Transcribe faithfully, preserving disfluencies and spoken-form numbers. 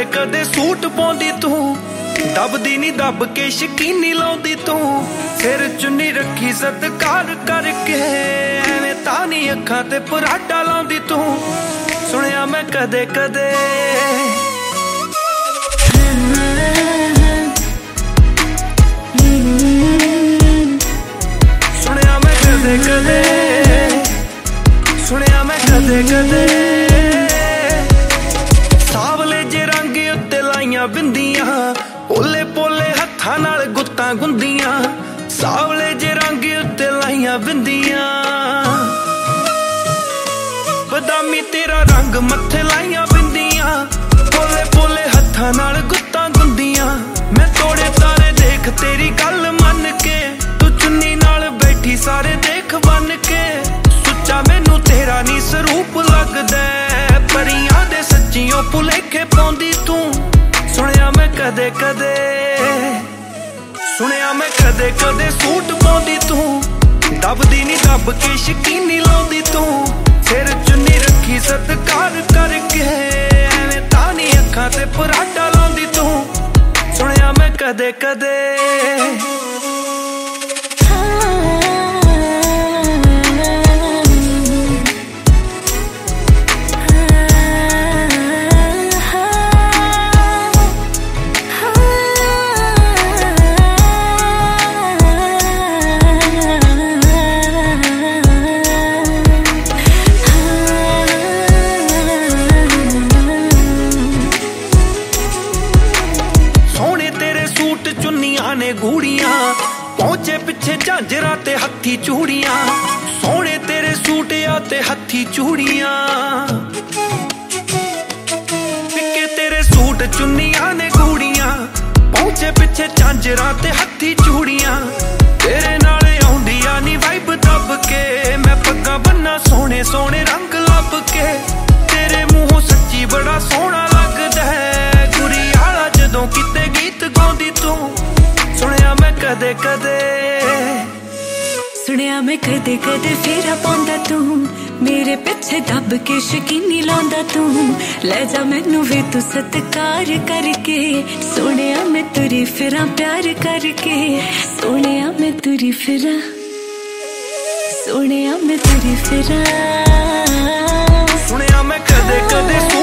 कदे कदे सूट पाउंदी तू, दबदी नी दब के शकीनी लाउंदी तू। सिर चुन्नी रखी सत्कार करके एवें तां नी अखां ते पराठा लाउंदी तू। सुनिया मैं कदे कदे सुनिया मैं कदे कदे सुनिया मैं कदे कदे सावले जे रंग उत्ते लाइयां बिंदियां, पोले पोले हत्थां नाल गुत्तां गुंदियां। सावले जे रंग उत्ते लाइयां बिंदियां, बदामी तेरा रंग मत्थे लाइयां बिंदियां। पोले पोले हत्थां नाल गुत्तां गुंदियां। मैं तोड़े तारे देख तेरी गल मन के, तू चुन्नी नाल बैठी सारे देख बन के। सुच्चा मैनू तेरा नी स्वरूप लगदा, परियां दे सच्चियों भुलेखे पाउंदी तू। सुनिया मैं कदे कदे सुनिया मैं कदे कदे सूट पाउंदी तू, दबदी नी दब के शकीनी लाउंदी तू। सिर चुन्नी रखी सत्कार करके एवें तां नी अखां ते पराठा लाउंदी तू। सुनिया मैं कदे कदे ने गूड़ियां, पहुंचे पिछे झांजरा ते हथी चूड़ियां। सोने तेरे सूट या ते हथी चूड़ियां, पिके तेरे सूट चुन्नियां ने गूड़ियां। पहुंचे पिछे झांजरा ते हथी चूड़ियां। तेरे नाले आउंदियां नी वाइब दब के, मैं पग्गा बन्ना सोने सोने रंग लब के। तेरे मुंहों सच्ची बड़ा सोहना लगदा है, गुरी आला जदों किते गीत गाउंदी तू। सुनिया मैं कदे कदे सुनिया मैं कदे कदे फेरा पाउंदा तू, मेरे पिछे दब के शकीनी लाउंदा तू। ले जा मैनू वे तू सत्कार करके, सुनिया मैं तुरी फिरां प्यार करके। सुनिया मैं तुरी फिरां सुनिया मैं तुरी फिरां सुनिया मैं कदे कदे